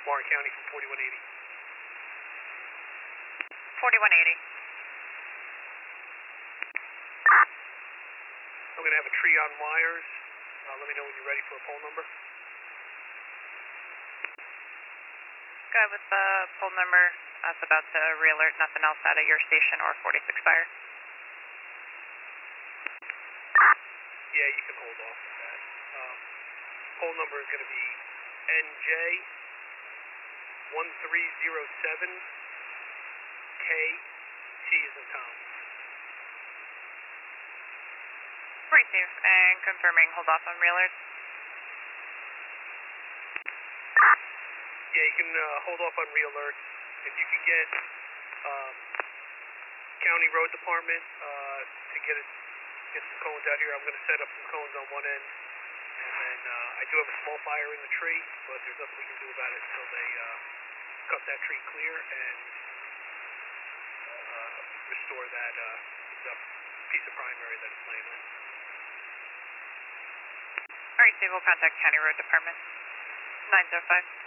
Warren County from 4180. 4180. I'm going to have a tree on wires. Let me know when you're ready for a pole number. Guy with the pole number, that's about to re-alert nothing else out of your station or 46 fire. Yeah, you can hold off with that. Pole number is going to be NJ 1307 K T as in Tom. Receive and confirming hold off on re-alert. Yeah, you can hold off on re-alert. If you could get County Road Department to get some cones out here, I'm going to set up some cones on one end. And then I do have a small fire in the tree, but there's nothing we can do about it until they cut that tree clear and restore that the piece of primary that it's laying on. Alright, Steve, we'll contact County Road Department. 905.